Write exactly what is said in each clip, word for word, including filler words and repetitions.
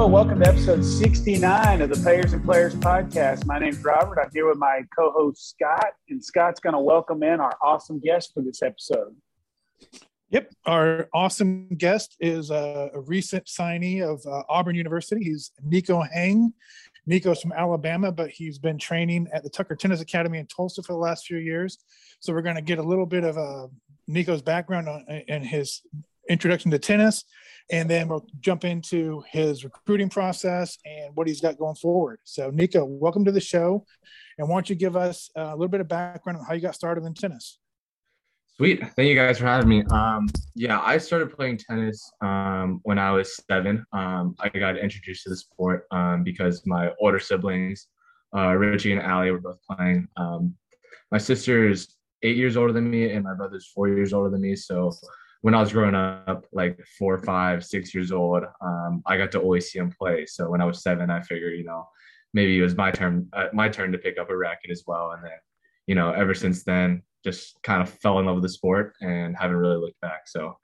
Hello, welcome to episode sixty-nine of the Payers and Players podcast. My name's Robert. I'm here with my co-host Scott, and Scott's going to welcome in our awesome guest for this episode. Yep, our awesome guest is a, a recent signee of uh, Auburn University. He's Nico Hang. Nico's from Alabama, but he's been training at the Tucker Tennis Academy in Tulsa for the last few years. So we're going to get a little bit of uh, Nico's background on, and his introduction to tennis, and then we'll jump into his recruiting process and what he's got going forward. So Nico, welcome to the show. And why don't you give us a little bit of background on how you got started in tennis? Sweet. Thank you guys for having me. Um, yeah, I started playing tennis um, when I was seven. Um, I got introduced to the sport um, because my older siblings, uh, Richie and Allie, were both playing. Um, my sister is eight years older than me, and my brother's four years older than me. So when I was growing up, like four, five, six years old, um, I got to always see him play. So when I was seven, I figured, you know, maybe it was my turn, uh, my turn to pick up a racket as well. And then, you know, ever since then, just kind of fell in love with the sport and haven't really looked back. So,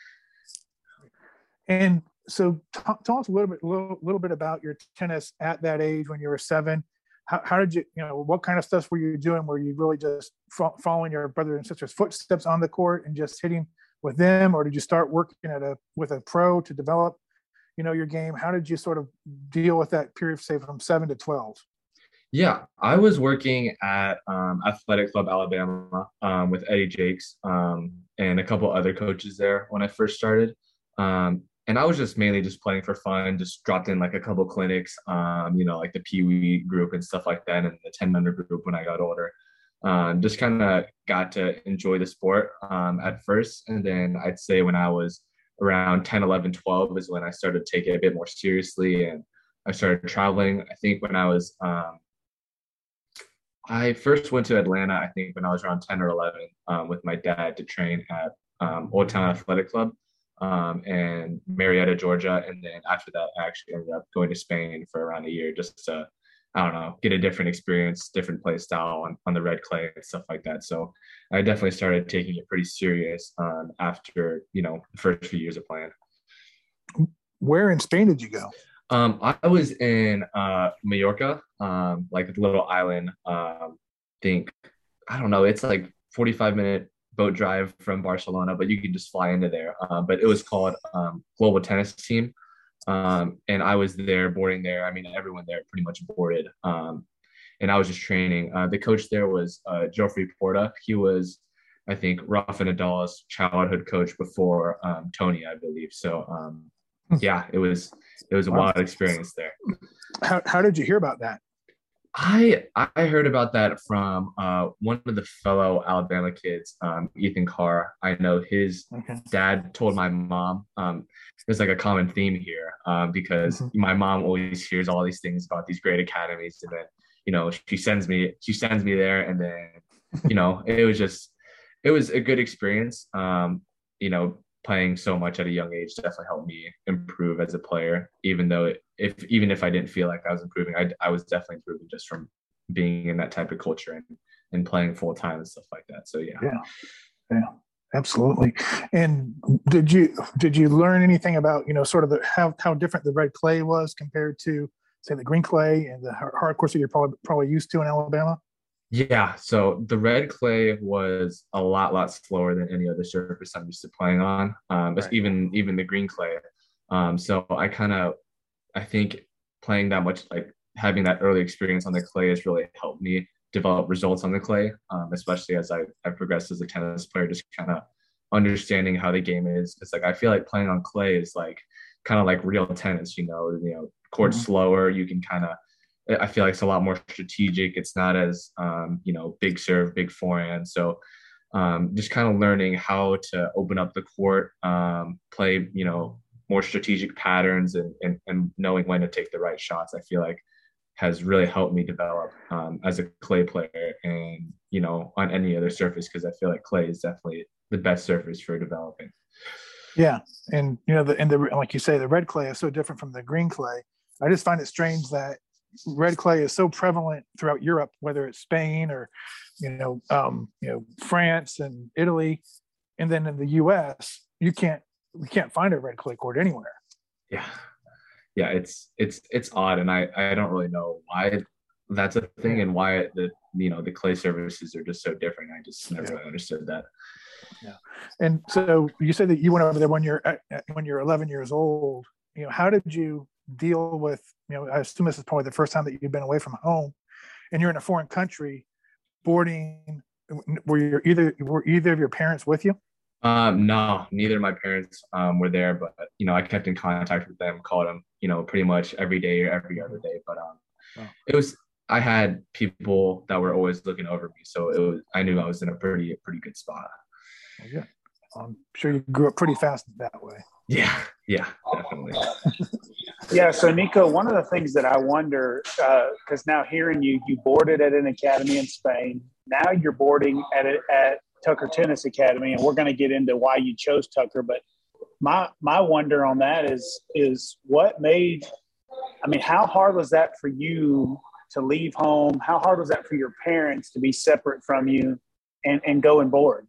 and so talk, talk a little bit, little, little bit about your tennis at that age when you were seven. How, how did you, you know, what kind of stuff were you doing? Were you really just fo- following your brother and sister's footsteps on the court and just hitting with them, or did you start working at a with a pro to develop, you know, your game? How did you sort of deal with that period, say from seven to twelve? Yeah, I was working at um, Athletic Club Alabama um, with Eddie Jakes um, and a couple other coaches there when I first started. Um, and I was just mainly just playing for fun, just dropped in like a couple clinics, um, you know, like the Pee Wee group and stuff like that, and the ten-member group when I got older. Um, just kind of got to enjoy the sport um, at first. And then I'd say when I was around ten, eleven, twelve is when I started to take it a bit more seriously. And I started traveling. I think when I was um, I first went to Atlanta, I think when I was around ten or eleven um, with my dad to train at um, Old Town Athletic Club um, and Marietta, Georgia. And then after that, I actually ended up going to Spain for around a year just to, I don't know, get a different experience, different play style on, on the red clay and stuff like that. So I definitely started taking it pretty serious um, after, you know, the first few years of playing. Where in Spain did you go? Um, I was in uh, Mallorca, um, like a little island. Um, think I don't know. It's like forty-five minute boat drive from Barcelona, but you can just fly into there. Uh, but it was called um, Global Tennis Team, um, and I was there boarding there. I mean, everyone there pretty much boarded, um, and I was just training. Uh, the coach there was uh, Geoffrey Porta. He was, I think, Rafa Nadal's childhood coach before um, Tony, I believe. So. Um, Yeah, it was it was a Wow. wild experience there. How how did you hear about that? I I heard about that from uh, one of the fellow Alabama kids, um, Ethan Carr. I know his Okay. dad told my mom. Um, there's like a common theme here um, because Mm-hmm. my mom always hears all these things about these great academies, and then you know she sends me she sends me there, and then you know it was just it was a good experience. Um, you know. Playing so much at a young age definitely helped me improve as a player, even though it, if even if I didn't feel like I was improving, I, I was definitely improving just from being in that type of culture and, and playing full time and stuff like that. So yeah. Yeah, yeah, absolutely. And did you did you learn anything about, you know, sort of the how how different the red clay was compared to, say, the green clay and the hard course that you're probably probably used to in Alabama? Yeah, so the red clay was a lot, lot slower than any other surface I'm used to playing on. Um, but Right. even even the green clay. Um, so I kind of, I think playing that much, like having that early experience on the clay has really helped me develop results on the clay, um, especially as I I progressed as a tennis player, just kind of understanding how the game is. It's like I feel like playing on clay is like kind of like real tennis, you know, you know, court Mhm. slower, you can kind of I feel like it's a lot more strategic. It's not as, um, you know, big serve, big forehand. So um, just kind of learning how to open up the court, um, play, you know, more strategic patterns and, and, and knowing when to take the right shots, I feel like has really helped me develop um, as a clay player and, you know, on any other surface, because I feel like clay is definitely the best surface for developing. Yeah, and you know, the and the like you say, the red clay is so different from the green clay. I just find it strange that red clay is so prevalent throughout Europe, whether it's Spain or, you know, um, you know, France and Italy, and then in the U S, you can't we can't find a red clay court anywhere. Yeah, yeah, it's it's it's odd, and I I don't really know why that's a thing and why the you know the clay services are just so different. I just never Yeah. really understood that. Yeah. And so you said that you went over there when you're when you're eleven years old. You know, how did you deal with, you know, I assume this is probably the first time that you've been away from home and you're in a foreign country boarding. Were you either were either of your parents with you? Um, no, neither of my parents um, were there, but you know, I kept in contact with them, called them, you know, pretty much every day or every other day. But um, Oh, it was I had people that were always looking over me, so it was I knew I was in a pretty pretty good spot. well, yeah. I'm sure you grew up pretty fast that way. Yeah, yeah, definitely. Yeah. So, Nico, one of the things that I wonder, because uh, now hearing you, you boarded at an academy in Spain. Now you're boarding at a, at Tucker Tennis Academy, and we're going to get into why you chose Tucker. But my my wonder on that is is what made. I mean, how hard was that for you to leave home? How hard was that for your parents to be separate from you and and go and board?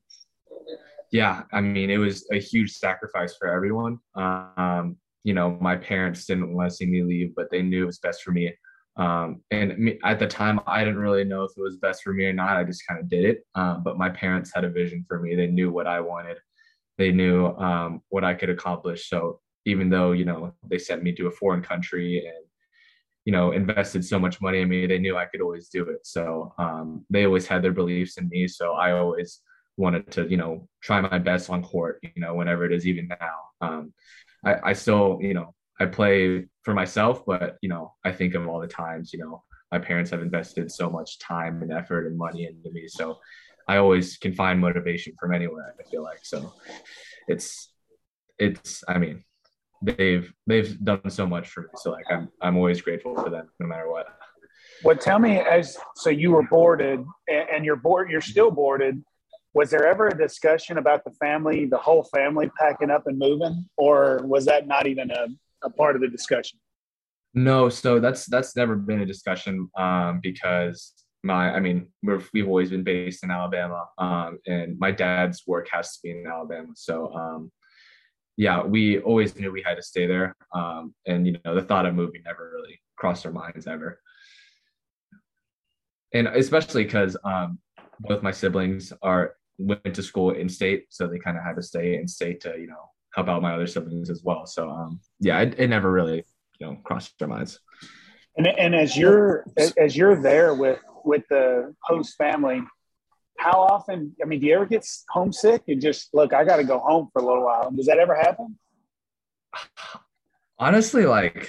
Yeah, I mean, it was a huge sacrifice for everyone. Um, you know, my parents didn't want to see me leave, but they knew it was best for me. Um, and me, at the time, I didn't really know if it was best for me or not. I just kind of did it. Um, but my parents had a vision for me. They knew what I wanted. They knew um, what I could accomplish. So even though, you know, they sent me to a foreign country and, you know, invested so much money in me, they knew I could always do it. So um, they always had their beliefs in me. So I always wanted to, you know, try my best on court, you know, whenever it is, even now. Um, I, I still, you know, I play for myself, but, you know, I think of all the times, you know, my parents have invested so much time and effort and money into me. So I always can find motivation from anywhere, I feel like. So it's, it's, I mean, they've, they've done so much for me. So like, I'm, I'm always grateful for them no matter what. Well, tell me, as so you were boarded and, and you're board, you're still boarded. Was there ever a discussion about the family, the whole family packing up and moving, or was that not even a, a part of the discussion? No, so that's that's never been a discussion um, because my, I mean, we're, we've always been based in Alabama, um, and my dad's work has to be in Alabama. So um, yeah, we always knew we had to stay there, um, and you know, the thought of moving never really crossed our minds ever. And especially because um, both my siblings are went to school in state, so they kind of had to stay in state to, you know, help out my other siblings as well. So um, yeah, it, it never really, you know, crossed our minds. And and as you're as you're there with with the host family, how often? I mean, do you ever get homesick and just look? I got to go home for a little while. Does that ever happen? Honestly, like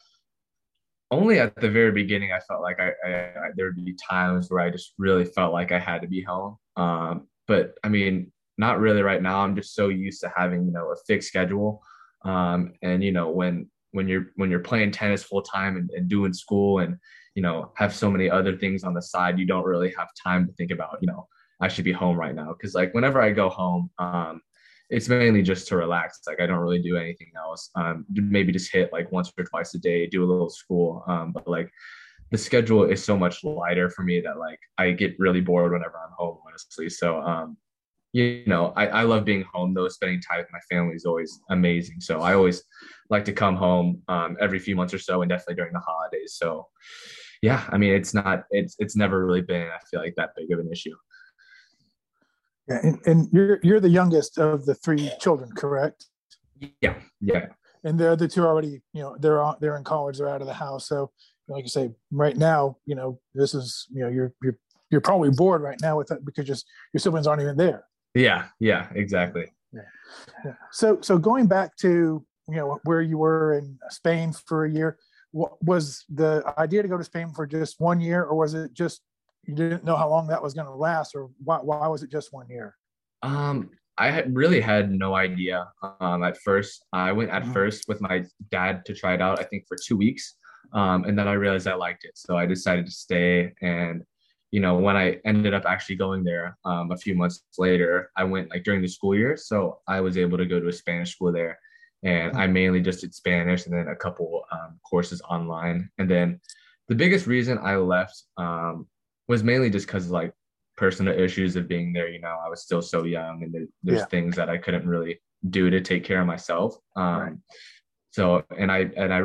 only at the very beginning, I felt like I, I, I there would be times where I just really felt like I had to be home. Um, but I mean, not really right now. I'm just so used to having, you know, a fixed schedule. Um, and you know, when when you're when you're playing tennis full time and, and doing school and, you know, have so many other things on the side, you don't really have time to think about, you know, I should be home right now. Cause like whenever I go home, um, it's mainly just to relax. Like I don't really do anything else. Um, maybe just hit like once or twice a day, do a little school. Um, but like the schedule is so much lighter for me that like I get really bored whenever I'm home, honestly. So um, you know, I, I love being home though. Spending time with my family is always amazing. So I always like to come home um, every few months or so, and definitely during the holidays. So yeah, I mean, it's not, it's it's never really been, I feel like, that big of an issue. Yeah, and, and you're you're the youngest of the three children, correct? Yeah, yeah. And the other two are already, you know, they're on, they're in college, they're out of the house. So, like you say, right now, you know, this is, you know, you're you're you're probably bored right now with that because just your siblings aren't even there. Yeah, yeah, exactly. Yeah. Yeah. So so going back to, you know, where you were in Spain for a year, what was the idea to go to Spain for just one year, or was it just you didn't know how long that was going to last, or why, why was it just one year? Um, I had really had no idea. Um, at first, I went at Mhm. first with my dad to try it out, I think for two weeks. Um, and then I realized I liked it. So I decided to stay. And, you know, when I ended up actually going there um, a few months later, I went like during the school year. So I was able to go to a Spanish school there. And I mainly just did Spanish and then a couple um, courses online. And then the biggest reason I left um, was mainly just because like personal issues of being there. You know, I was still so young, and there, there's Yeah. things that I couldn't really do to take care of myself. Um, Right. So, and I and I I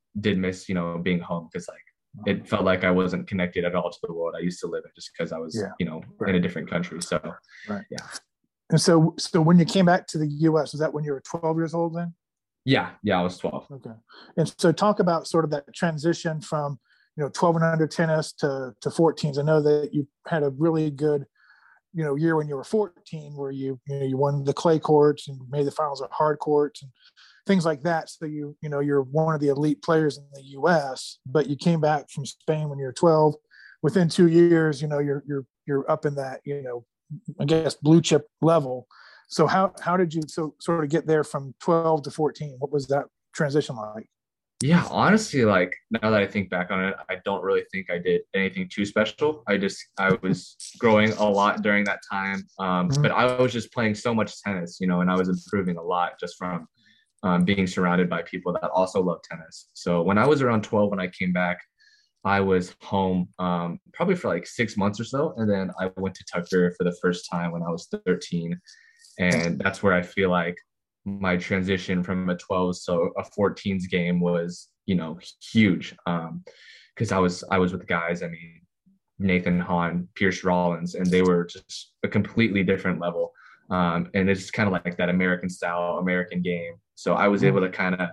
did miss, you know, being home because like it felt like I wasn't connected at all to the world I used to live in just because I was, Yeah. you know, Right. in a different country. So, Right. yeah. And so, so when you came back to the U S, was that when you were twelve years old then? Yeah. Yeah. I was twelve. Okay. And so talk about sort of that transition from, you know, twelve and under tennis to, to fourteens. I know that you had a really good, you know, year when you were fourteen, where you, you know, you won the clay courts and made the finals of hard courts and things like that. So you, you know, you're one of the elite players in the U S, but you came back from Spain when you were twelve. Within two years, you know, you're, you're, you're up in that, you know, I guess blue chip level. So how, how did you so sort of get there from twelve to fourteen? What was that transition like? Yeah, honestly, like now that I think back on it, I don't really think I did anything too special. I just I was growing a lot during that time, um, Mhm. but I was just playing so much tennis, you know, and I was improving a lot just from um, being surrounded by people that also love tennis. So when I was around twelve, when I came back, I was home um, probably for like six months or so, and then I went to Tucker for the first time when I was thirteen, and that's where I feel like my transition from a twelve so a fourteens game was, you know, huge, um because i was i was with guys, I mean, Nathan Hahn, Pierce Rollins, and they were just a completely different level, um and it's kind of like that American style American game. So I was able to kind of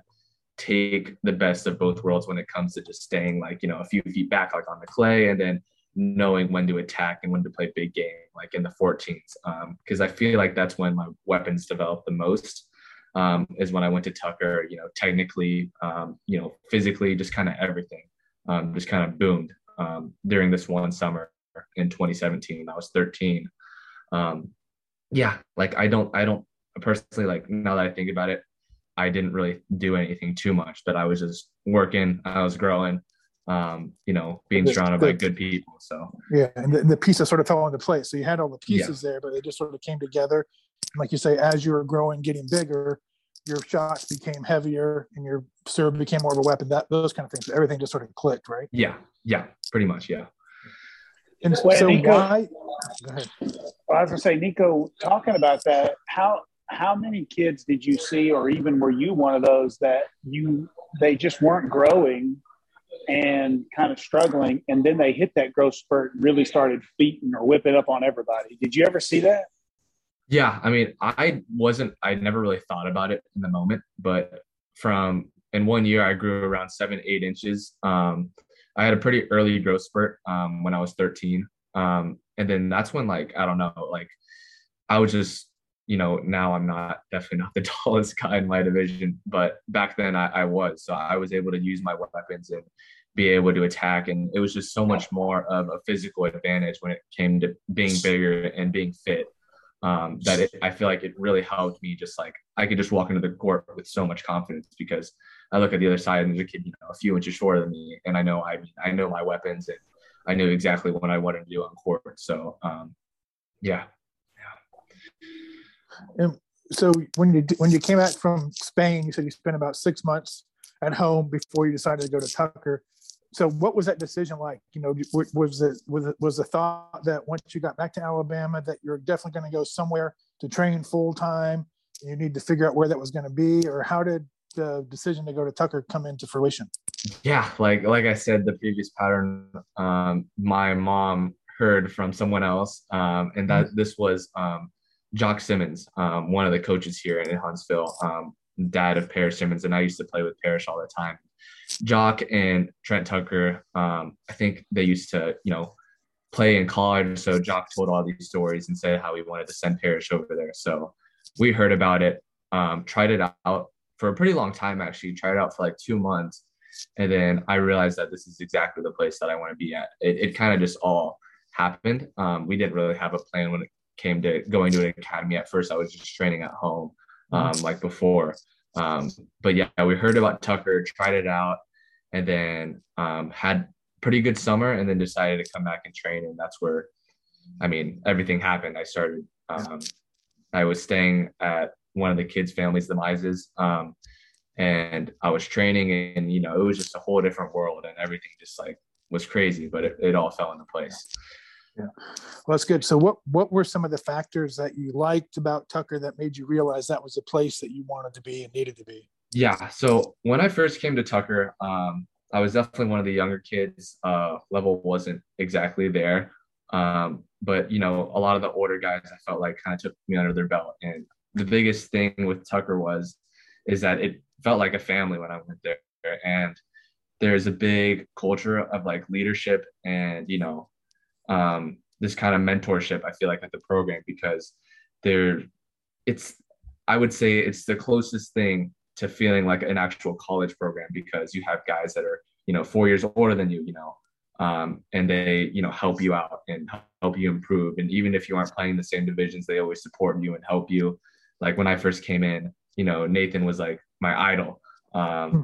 take the best of both worlds when it comes to just staying like, you know, a few feet back like on the clay, and then knowing when to attack and when to play big game like in the fourteens, um because I feel like that's when my weapons developed the most, um, is when I went to Tucker, you know, technically, um, you know, physically, just kind of everything, um, just kind of boomed, um, during this one summer in twenty seventeen. I was thirteen. Um, yeah, like I don't, I don't personally, like now that I think about it, I didn't really do anything too much, but I was just working, I was growing, um, you know, being The, surrounded the, by good people. So yeah, and the, the pieces sort of fell into place. So you had all the yeah, pieces there, but they just sort of came together. And like you say, as you were growing, getting bigger, your shots became heavier and your serve became more of a weapon. That those kind of things. Everything just sort of clicked, right? yeah, yeah, pretty much, yeah. And Well, so Nico, why? Go ahead. well, I was gonna say, Nico, talking about that, how how many kids did you see, or even were you one of those that you they just weren't growing and kind of struggling, and then they hit that growth spurt and really started beating or whipping up on everybody? Did you ever see that? Yeah, I mean, I wasn't, I never really thought about it in the moment, but from in one year, I grew around seven, eight inches. Um, I had a pretty early growth spurt um, when I was thirteen. Um, and then that's when, like, I don't know, like, I was just, you know, now I'm not definitely not the tallest guy in my division, but back then I, I was. So I was able to use my weapons and be able to attack. And it was just so much more of a physical advantage when it came to being bigger and being fit, um, that it, I feel like it really helped me. Just like I could just walk into the court with so much confidence because I look at the other side and there's a kid, you know, a few inches shorter than me, and I know I I know my weapons and I knew exactly what I wanted to do on court. So um, yeah, Yeah. And so when you when you came back from Spain, you said you spent about six months at home before you decided to go to Tucker. So what was that decision like? You know, was it was it was the thought that once you got back to Alabama that you're definitely going to go somewhere to train full time? You need to figure out where that was going to be, or how did the decision to go to Tucker come into fruition? yeah, like like I said, the previous pattern, um, my mom heard from someone else, um, and that this was um, Jock Simmons, um, one of the coaches here in Huntsville, um, dad of Parrish Simmons, and I used to play with Parrish all the time. Jock and Trent Tucker, um, I think they used to, you know, play in college. So Jock told all these stories and said how he wanted to send Parrish over there. So we heard about it, um, tried it out for a pretty long time, actually, tried it out for like two months. And then I realized that this is exactly the place that I want to be at. It, it kind of just all happened. Um, we didn't really have a plan when it came to going to an academy at first. I was just training at home, um, like before. Um, but yeah, we heard about Tucker, tried it out, and then um, had pretty good summer, and then decided to come back and train. And that's where, I mean, everything happened. I started, um, I was staying at one of the kids' families, the Mises, um, and I was training, and, you know, it was just a whole different world, and everything just like was crazy, but it, it all fell into place. Yeah, well, that's good. So what, what were some of the factors that you liked about Tucker that made you realize that was a place that you wanted to be and needed to be? Yeah. So when I first came to Tucker, um, I was definitely one of the younger kids. Uh, level wasn't exactly there. Um, but you know, a lot of the older guys I felt like kind of took me under their belt. And the biggest thing with Tucker was is that it felt like a family when I went there. And there's a big culture of like leadership and, you know, um, this kind of mentorship, I feel like, at the program because there it's I would say it's the closest thing to feeling like an actual college program because you have guys that are, you know, four years older than you, you know, um, and they, you know, help you out and help you improve. And even if you aren't playing the same divisions, they always support you and help you. Like when I first came in, you know, Nathan was like my idol. Um,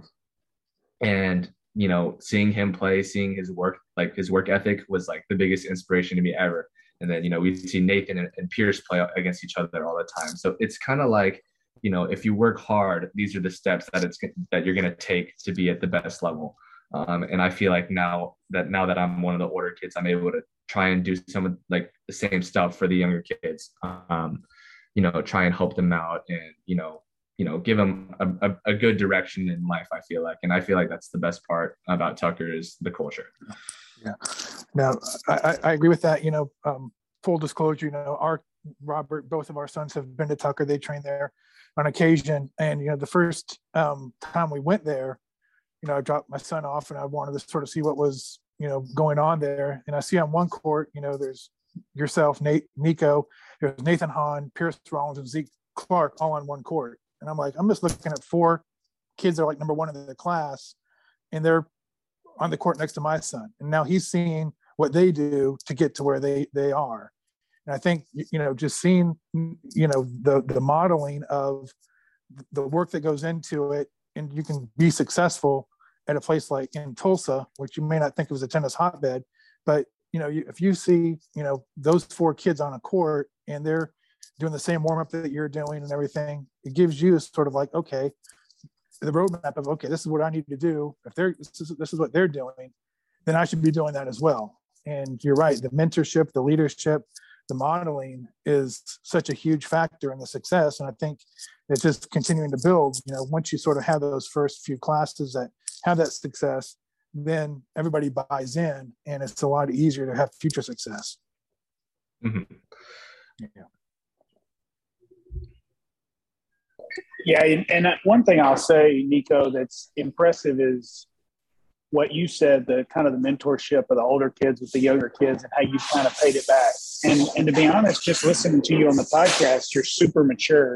and you know, seeing him play, seeing his work, like his work ethic was like the biggest inspiration to me ever. And then, you know, we see Nathan and, and Pierce play against each other all the time. So it's kind of like, you know, if you work hard, these are the steps that it's that you're going to take to be at the best level. Um, and I feel like now that now that I'm one of the older kids, I'm able to try and do some of like the same stuff for the younger kids. Um, you know, try and help them out and, you know, you know, give them a, a, a good direction in life, I feel like. And I feel like that's the best part about Tucker is the culture. Yeah. Now, I, I agree with that. You know, um, full disclosure, you know, our Robert, both of our sons have been to Tucker. They train there on occasion. And, you know, the first um, time we went there, you know, I dropped my son off and I wanted to sort of see what was, you know, going on there. And I see on one court, you know, there's yourself, Nate, Nico, there's Nathan Hahn, Pierce Rollins, and Zeke Clark all on one court. And I'm like, I'm just looking at four kids that are like number one in the class, and they're on the court next to my son. And now he's seeing what they do to get to where they they are. And I think, you know, just seeing, you know, the the modeling of the work that goes into it, and you can be successful at a place like in Tulsa, which you may not think of as a tennis hotbed, but you know, you, if you see, you know, those four kids on a court and they're doing the same warm up that you're doing and everything, it gives you sort of like, okay, the roadmap of, okay, this is what I need to do. If they're, this is, this is what they're doing, then I should be doing that as well. And you're right. The mentorship, the leadership, the modeling is such a huge factor in the success. And I think it's just continuing to build, you know, once you sort of have those first few classes that have that success, then everybody buys in and it's a lot easier to have future success. Mm-hmm. Yeah. Yeah, and one thing I'll say, Nico, that's impressive is what you said, the kind of the mentorship of the older kids with the younger kids and how you kind of paid it back. And and to be honest, just listening to you on the podcast, you're super mature.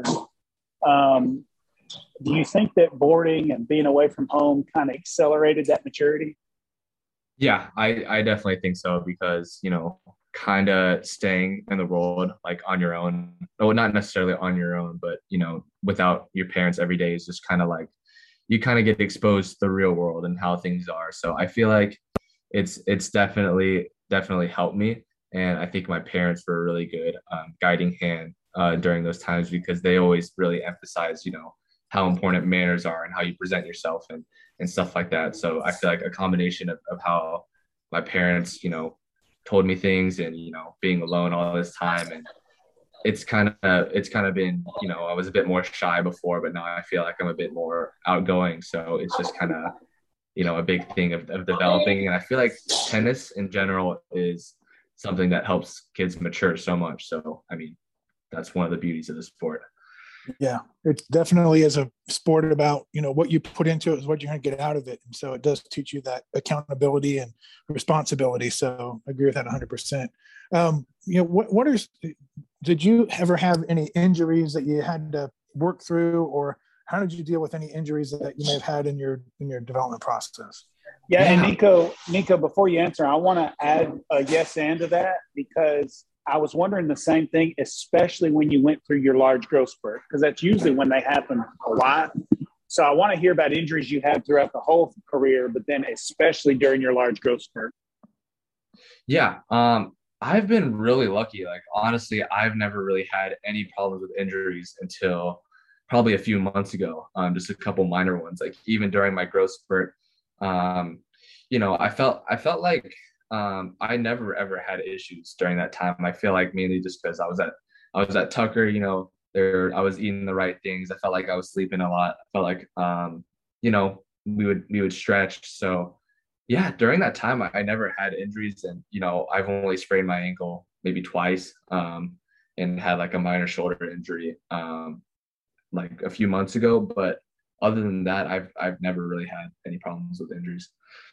Um, do you think that boarding and being away from home kind of accelerated that maturity? Yeah, I, I definitely think so because, you know, kind of staying in the world like on your own, well, not necessarily on your own, but, you know, without your parents every day is just kind of like you kind of get exposed to the real world and how things are. So I feel like it's it's definitely definitely helped me, and I think my parents were a really good um, guiding hand uh, during those times because they always really emphasize, you know, how important manners are and how you present yourself and and stuff like that. So I feel like a combination of, of how my parents, you know, told me things and, you know, being alone all this time and it's kind of it's kind of been, you know, I was a bit more shy before, but now I feel like I'm a bit more outgoing. So it's just kind of, you know, a big thing of, of developing. And I feel like tennis in general is something that helps kids mature so much. So I mean, that's one of the beauties of the sport. Yeah, it definitely is a sport about, you know, what you put into it is what you're going to get out of it. And so it does teach you that accountability and responsibility. So I agree with that one hundred percent. Um, you know, what, what are, did you ever have any injuries that you had to work through, or how did you deal with any injuries that you may have had in your, in your development process? Yeah, yeah. And Nico, Nico, before you answer, I want to add a yes and to that because I was wondering the same thing, especially when you went through your large growth spurt, because that's usually when they happen a lot. So I want to hear about injuries you had throughout the whole career, but then especially during your large growth spurt. Yeah, um, I've been really lucky. Like, honestly, I've never really had any problems with injuries until probably a few months ago, um, just a couple minor ones. Like, even during my growth spurt, um, you know, I felt I felt like um, I never ever had issues during that time. I feel like mainly just because I was at I was at Tucker, you know, there, I was eating the right things. I felt like I was sleeping a lot. I felt like, um, you know, we would we would stretch. So yeah, during that time, I, I never had injuries, and you know, I've only sprained my ankle maybe twice, um, and had like a minor shoulder injury, um, like a few months ago. But other than that, I've I've never really had any problems with injuries.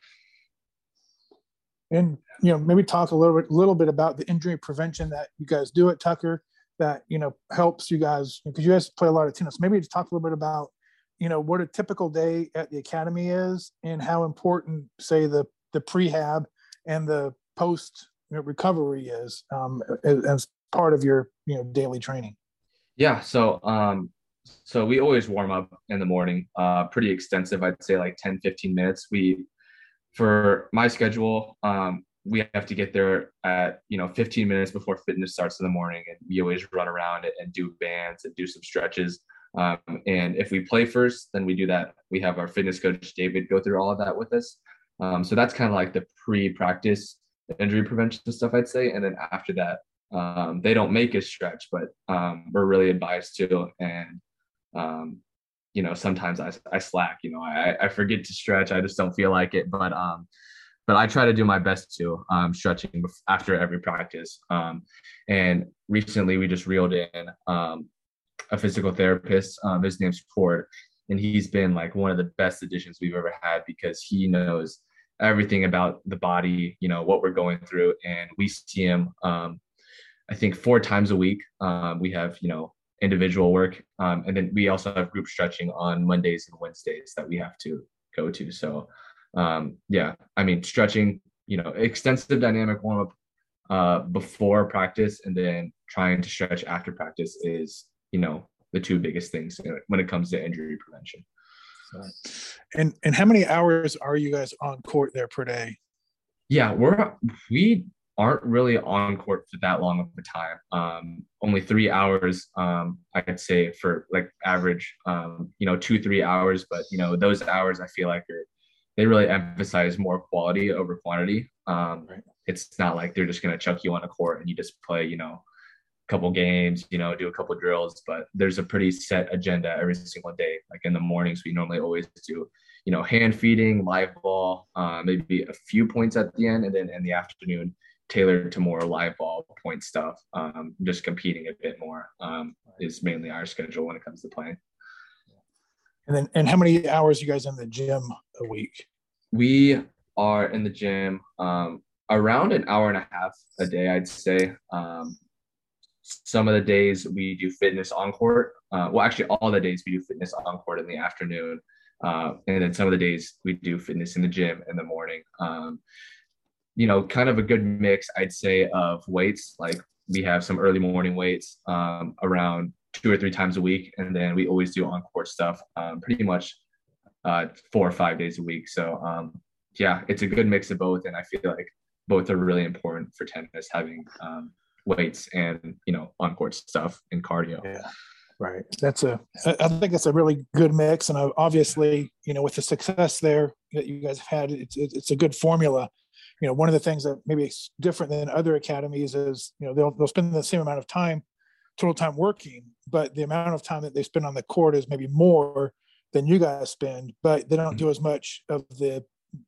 And you know, maybe talk a little bit, little bit about the injury prevention that you guys do at Tucker that you know helps you guys, because you guys play a lot of tennis. Maybe just talk a little bit about you know what a typical day at the academy is, and how important, say, the the prehab and the post you know, recovery is um, as, as part of your you know daily training. Yeah, so um, so we always warm up in the morning, uh, pretty extensive. I'd say like ten, fifteen minutes. We For my schedule, um, we have to get there at, you know, fifteen minutes before fitness starts in the morning. And we always run around it and do bands and do some stretches. Um, and if we play first, then we do that. We have our fitness coach, David, go through all of that with us. Um, so that's kind of like the pre-practice injury prevention stuff, I'd say. And then after that, um, they don't make us stretch, but um, we're really advised to. And um, you know, sometimes I, I slack, you know, I, I forget to stretch. I just don't feel like it. But, um, but I try to do my best to, um, stretching after every practice. Um, and recently we just reeled in, um, a physical therapist. Um, his name's Ford, and he's been like one of the best additions we've ever had, because he knows everything about the body, you know, what we're going through. And we see him, um, I think four times a week. Um, we have, you know, individual work. Um, and then we also have group stretching on Mondays and Wednesdays that we have to go to. So um, yeah, I mean, stretching, you know, extensive dynamic warm up uh, before practice, and then trying to stretch after practice is, you know, the two biggest things when it comes to injury prevention. And, and how many hours are you guys on court there per day? Yeah, we're, we aren't really on court for that long of a time. Um, only three hours, um, I'd say, for like average, um, you know, two, three hours. But, you know, those hours I feel like are, they really emphasize more quality over quantity. Um, right. It's not like they're just going to chuck you on a court and you just play, you know, a couple games, you know, do a couple drills, but there's a pretty set agenda every single day. Like in the mornings, we normally always do, you know, hand feeding, live ball, uh, maybe a few points at the end. And then in the afternoon, tailored to more live ball point stuff. Um, just competing a bit more um, is mainly our schedule when it comes to playing. And then, and how many hours you guys in the gym a week? We are in the gym um, around an hour and a half a day, I'd say. Um, some of the days we do fitness on court. Uh, well, actually, all the days we do fitness on court in the afternoon. Uh, and then some of the days we do fitness in the gym in the morning. Um, you know, kind of a good mix, I'd say, of weights. Like we have some early morning weights um, around two or three times a week. And then we always do on-court stuff um, pretty much uh, four or five days a week. So um, yeah, it's a good mix of both. And I feel like both are really important for tennis, having um, weights and, you know, on-court stuff and cardio. Yeah. Right. That's a, I think that's a really good mix. And obviously, you know, with the success there that you guys have had, it's, it's a good formula. You know, one of the things that maybe is different than other academies is, you know, they'll, they'll spend the same amount of time, total time working, but the amount of time that they spend on the court is maybe more than you guys spend, but they don't do as much of the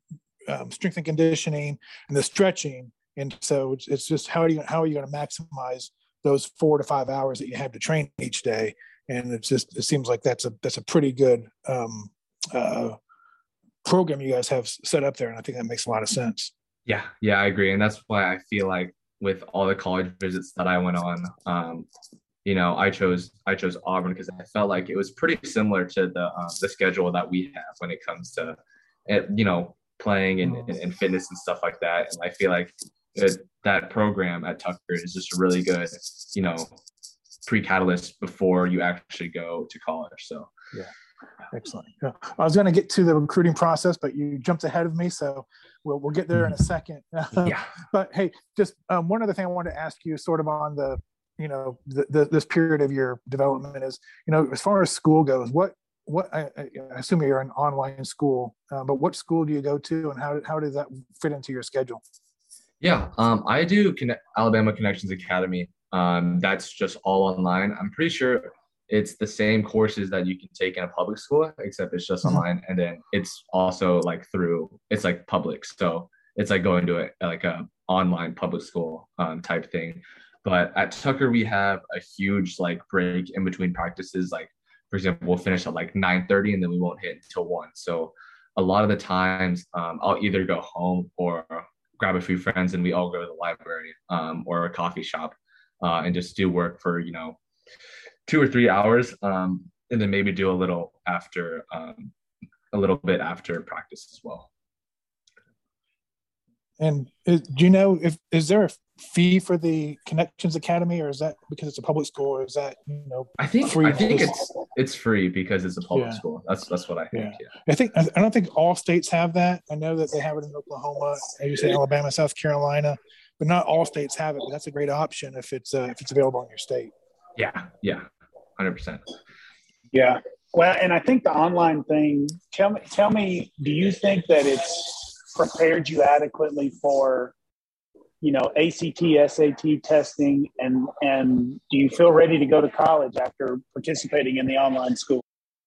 um, strength and conditioning and the stretching. And so it's, it's just, how are you, how are you going to maximize those four to five hours that you have to train each day? And it's just, it seems like that's a, that's a pretty good um, uh, program you guys have set up there. And I think that makes a lot of sense. Yeah, yeah, I agree. And that's why I feel like with all the college visits that I went on, um, you know, I chose I chose Auburn because I felt like it was pretty similar to the um, the schedule that we have when it comes to, you know, playing and, and, and fitness and stuff like that. And I feel like it, that program at Tucker is just a really good, you know, pre-catalyst before you actually go to college. So yeah. Excellent. Yeah. I was going to get to the recruiting process, but you jumped ahead of me, so we'll we'll get there in a second. Yeah. But hey, just um, one other thing I wanted to ask you, sort of on the, you know, the, the, this period of your development is, you know, as far as school goes, what what I, I assume you're an online school, uh, but what school do you go to, and how how does that fit into your schedule? Yeah, um, I do Connect, Alabama Connections Academy. Um, that's just all online. I'm pretty sure it's the same courses that you can take in a public school, except it's just Mhm. online. And then it's also like through, it's like public. So it's like going to a, like a online public school um, type thing. But at Tucker, we have a huge like break in between practices. Like, for example, we'll finish at like nine thirty and then we won't hit until one. So a lot of the times um, I'll either go home or grab a few friends and we all go to the library um, or a coffee shop uh, and just do work for, you know, two or three hours, um, and then maybe do a little after, um, a little bit after practice as well. And is, do you know if is there a fee for the Connections Academy, or is that because it's a public school, or is that, you know, I think free? I think it's it's free because it's a public Yeah. school. That's that's what I think. Yeah. Yeah. I think I don't think all states have that. I know that they have it in Oklahoma, as you say, Alabama, South Carolina, but not all states have it. But that's a great option if it's uh, if it's available in your state. Yeah. Yeah. one hundred percent. Yeah. Well, and I think the online thing, tell me, tell me, do you think that it's prepared you adequately for, you know, A C T, S A T testing, and, and do you feel ready to go to college after participating in the online school?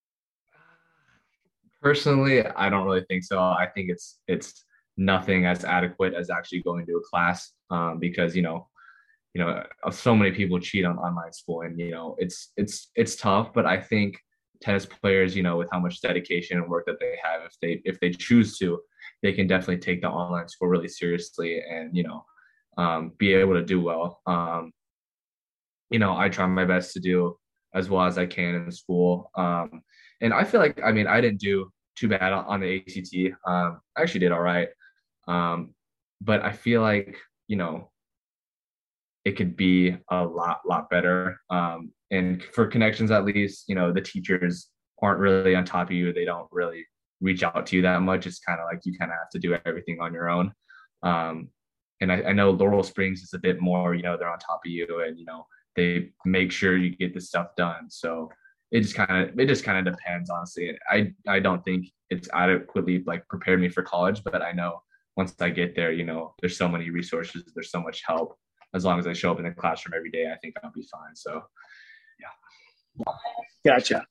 Personally, I don't really think so. I think it's it's nothing as adequate as actually going to a class um, because, you know, you know, so many people cheat on online school, and you know, it's it's it's tough. But I think tennis players, you know, with how much dedication and work that they have, if they if they choose to, they can definitely take the online school really seriously, and you know, um, be able to do well. Um, you know, I try my best to do as well as I can in school, um, and I feel like, I mean, I didn't do too bad on, on the A C T. Um, I actually did all right, um, but I feel like, you know, it could be a lot, lot better. Um, and for Connections, at least, you know, the teachers aren't really on top of you. They don't really reach out to you that much. It's kind of like you kind of have to do everything on your own. Um, and I, I know Laurel Springs is a bit more, you know, they're on top of you, and, you know, they make sure you get the stuff done. So it just kind of, it just kind of depends, honestly. I, I don't think it's adequately like prepared me for college, but I know once I get there, you know, there's so many resources, there's so much help. As long as I show up in the classroom every day, I think I'll be fine. So, yeah. Gotcha.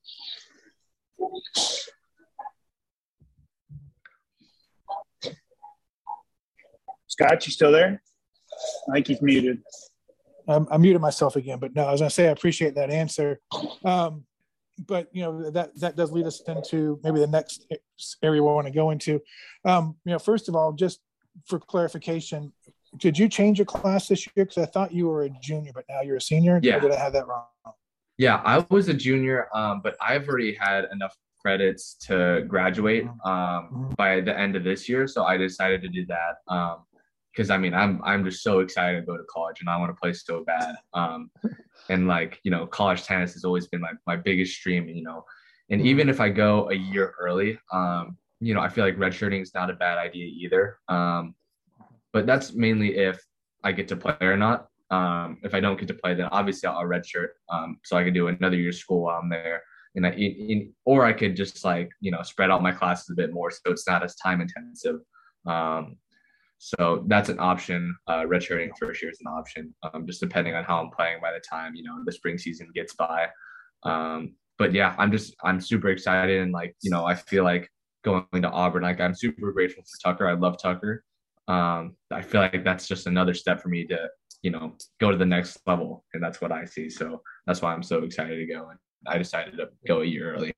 Scott, you still there? I think he's muted. Um, I muted myself again, but no, I was going to say I appreciate that answer. Um, but you know, that that does lead us into maybe the next area we want to go into. Um, you know, first of all, just for clarification, did you change your class this year? Because I thought you were a junior, but now you're a senior. Yeah. Or did I have that wrong? Yeah, I was a junior, um, but I've already had enough credits to graduate um, by the end of this year. So I decided to do that um, because, I mean, I'm I'm just so excited to go to college, and I want to play so bad. Um, and like, you know, college tennis has always been my, my biggest dream, you know, and even if I go a year early, um, you know, I feel like redshirting is not a bad idea either. Um, but that's mainly if I get to play or not. Um, if I don't get to play, then obviously I'll, I'll redshirt, um, so I can do another year of school while I'm there. And I, in, in, or I could just like, you know, spread out my classes a bit more, so it's not as time intensive. Um, so that's an option. Uh, redshirting first year is an option, um, just depending on how I'm playing by the time, you know, the spring season gets by. Um, but yeah, I'm just, I'm super excited. And like, you know, I feel like going to Auburn, like I'm super grateful for Tucker. I love Tucker. Um, I feel like that's just another step for me to, you know, go to the next level. And that's what I see. So that's why I'm so excited to go. And I decided to go a year early.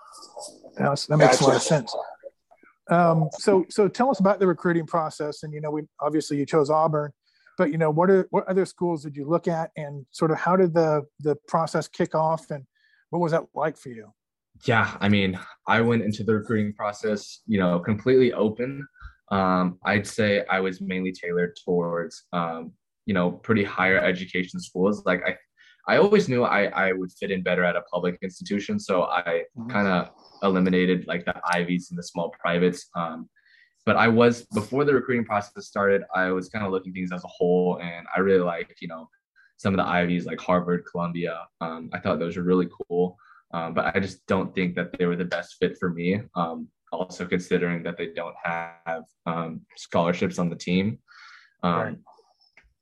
That, that makes a lot of sense. Um, so, so tell us about the recruiting process. And, you know, we, obviously you chose Auburn, but, you know, what are, what other schools did you look at, and sort of how did the, the process kick off, and what was that like for you? Yeah. I mean, I went into the recruiting process, you know, completely open. Um, I'd say I was mainly tailored towards, um, you know, pretty higher education schools. Like I, I always knew I, I would fit in better at a public institution. So I mm-hmm. kind of eliminated like the Ivies and the small privates. Um, but I was, before the recruiting process started, I was kind of looking things as a whole. And I really liked, you know, some of the Ivies like Harvard, Columbia. Um, I thought those were really cool. Um, but I just don't think that they were the best fit for me. Um, also considering that they don't have um, scholarships on the team. Um, right.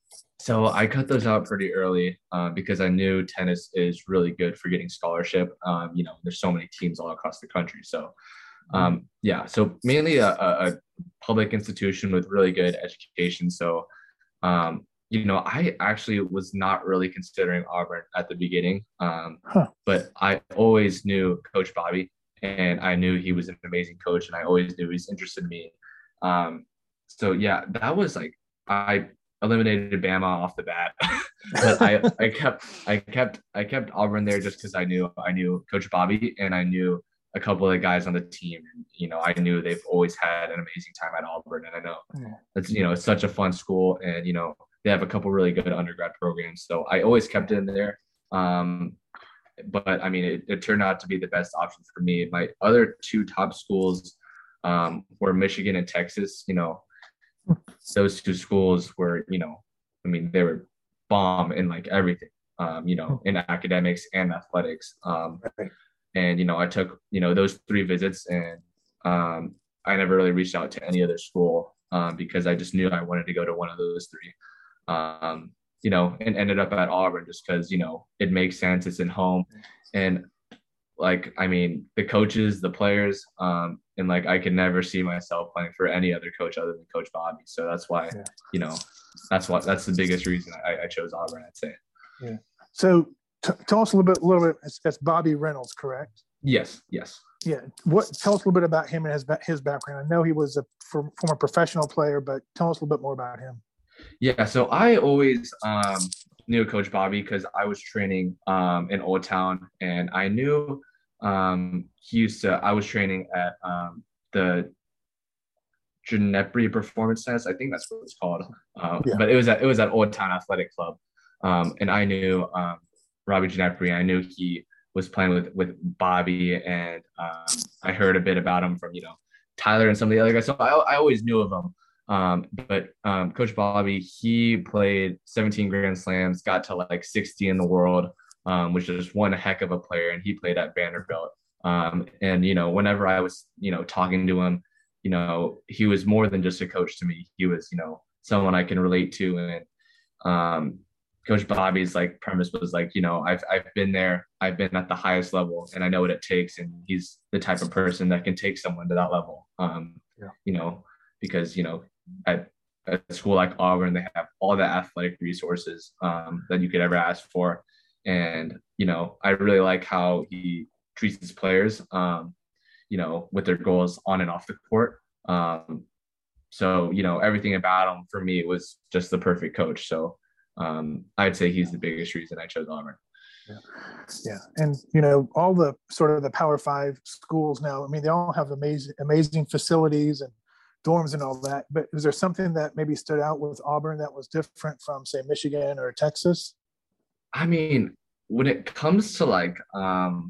So I cut those out pretty early uh, because I knew tennis is really good for getting scholarship. Um, you know, there's so many teams all across the country. So um, yeah, so mainly a, a, a public institution with really good education. So um, you know, I actually was not really considering Auburn at the beginning, um, Huh. but I always knew Coach Bobby, and I knew he was an amazing coach, and I always knew he was interested in me. Um, so yeah, that was like I eliminated Bama off the bat, but I I kept I kept I kept Auburn there just because I knew I knew Coach Bobby, and I knew a couple of the guys on the team. And, you know, I knew they've always had an amazing time at Auburn, and I know it's you know it's such a fun school, and you know they have a couple really good undergrad programs. So I always kept it in there. Um, but I mean, it, it turned out to be the best option for me. My other two top schools um, were Michigan and Texas. You know, those two schools were, you know, I mean, they were bomb in like everything, um, you know, in academics and athletics. Um, and, you know, I took, you know, those three visits, and um, I never really reached out to any other school um, because I just knew I wanted to go to one of those three. Um, you know, and ended up at Auburn just because, you know, it makes sense. It's in home. And like, I mean, the coaches, the players, um, and like, I could never see myself playing for any other coach other than Coach Bobby. So that's why, yeah. you know, that's what, that's the biggest reason I, I chose Auburn, I'd say. Yeah. So t- tell us a little bit, a little bit, that's Bobby Reynolds, correct? Yes. Yes. Yeah. What, tell us a little bit about him and his, his background. I know he was a former professional player, but tell us a little bit more about him. Yeah, so I always um, knew Coach Bobby because I was training um, in Old Town, and I knew um, he used to. I was training at um, the Ginepri Performance Center. I think that's what it's called. Uh, yeah. But it was at it was at Old Town Athletic Club, um, and I knew um, Robbie Ginepri. I knew he was playing with with Bobby, and um, I heard a bit about him from you know Tyler and some of the other guys. So I I always knew of him. Um, but um, Coach Bobby, he played seventeen Grand Slams, got to like sixty in the world, um, which is one heck of a player. And he played at Vanderbilt. Um, and, you know, whenever I was, you know, talking to him, you know, he was more than just a coach to me. He was, you know, someone I can relate to. And um, Coach Bobby's like premise was like, you know, I've, I've been there, I've been at the highest level, and I know what it takes. And he's the type of person that can take someone to that level, um, yeah. you know, because, you know, at a school like Auburn, they have all the athletic resources um, that you could ever ask for. And, you know, I really like how he treats his players, um, you know, with their goals on and off the court. Um, so, you know, everything about him for me was just the perfect coach. So um, I'd say he's the biggest reason I chose Auburn. Yeah. yeah. And, you know, all the sort of the Power Five schools now, I mean, they all have amazing, amazing facilities and dorms and all that, but is there something that maybe stood out with Auburn that was different from, say, Michigan or Texas? I mean, when it comes to like, um,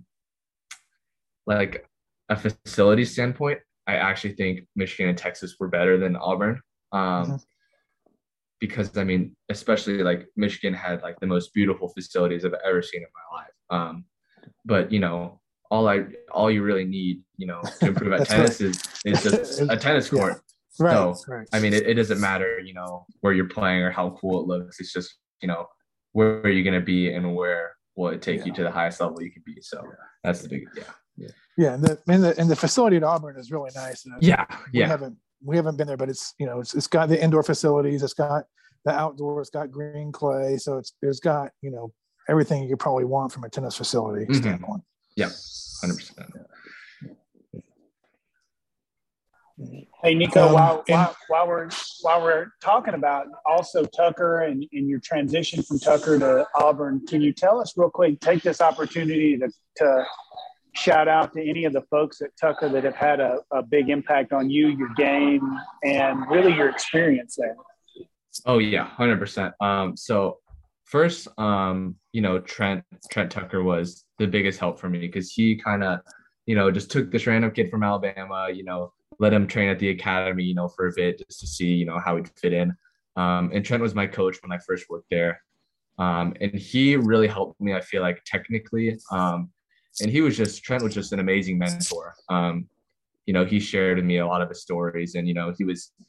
like a facility standpoint, I actually think Michigan and Texas were better than Auburn. Um, mm-hmm. Because I mean, especially like Michigan had like the most beautiful facilities I've ever seen in my life. Um, but you know, all I, all you really need, you know, to improve at tennis right. is, is just a tennis court. Yeah. Right, so, right. I mean, it, it doesn't matter, you know, where you're playing or how cool it looks. It's just, you know, where are you going to be and where will it take yeah. you to the highest level you can be. So yeah. that's the big, yeah. Yeah. Yeah. And the, and the, and the facility at Auburn is really nice. And yeah. We yeah. haven't, we haven't been there, but it's, you know, it's, it's got the indoor facilities. It's got the outdoor, it's got green clay. So it's, it's got, you know, everything you could probably want from a tennis facility mm-hmm. standpoint. Yeah. one hundred percent. Yeah. Hey Nico, um, while, while while we're while we're talking about also Tucker and, and your transition from Tucker to Auburn, can you tell us real quick? Take this opportunity to, to shout out to any of the folks at Tucker that have had a, a big impact on you, your game, and really your experience there. Oh yeah, one hundred percent. Um, so first, um, you know, Trent Trent Tucker was the biggest help for me because he kind of, you know, just took this random kid from Alabama, you know. Let him train at the academy, you know, for a bit just to see, you know, how he'd fit in. Um, and Trent was my coach when I first worked there. Um, and he really helped me, I feel like, technically. Um, and he was just, Trent was just an amazing mentor. Um, you know, he shared with me a lot of his stories, and, you know, he was,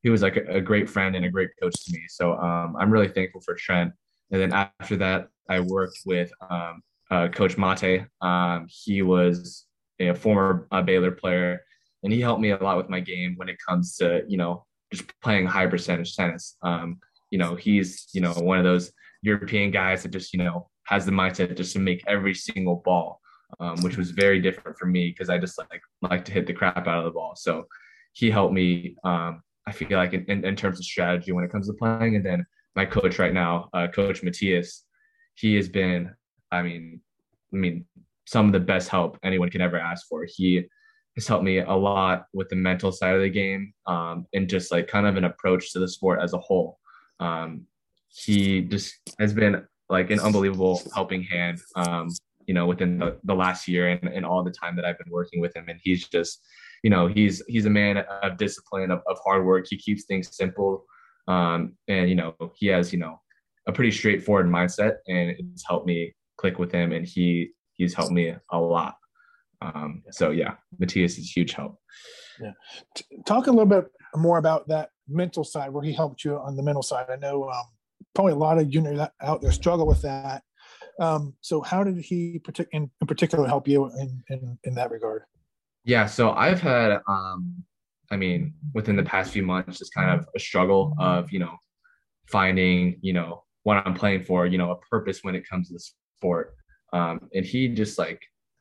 he was like a, a great friend and a great coach to me. So um, I'm really thankful for Trent. And then after that, I worked with um, uh, Coach Mate. Um, he was a former uh, Baylor player, and he helped me a lot with my game when it comes to, you know, just playing high percentage tennis. Um, you know, he's, you know, one of those European guys that just, you know, has the mindset just to make every single ball, um, which was very different for me because I just like like to hit the crap out of the ball. So he helped me, um, I feel like in, in, in terms of strategy when it comes to playing. And then my coach right now, uh, Coach Matthias, he has been, I mean, I mean, some of the best help anyone can ever ask for. He has helped me a lot with the mental side of the game, um, and just like kind of an approach to the sport as a whole. Um, he just has been like an unbelievable helping hand, um, you know, within the, the last year and, and all the time that I've been working with him. And he's just, you know, he's he's a man of discipline, of, of hard work. He keeps things simple. Um, and, you know, he has, you know, a pretty straightforward mindset, and it's helped me click with him, and he he's helped me a lot. Um, so yeah, Matthias is huge help. Yeah. Talk a little bit more about that mental side where he helped you on the mental side. I know um, probably a lot of juniors out there struggle with that. Um, so how did he partic- in, in particular help you in, in, in that regard? Yeah, so I've had, um, I mean, within the past few months, just kind of a struggle of, you know, finding, you know, what I'm playing for, you know, a purpose when it comes to the sport. Um, and he just like,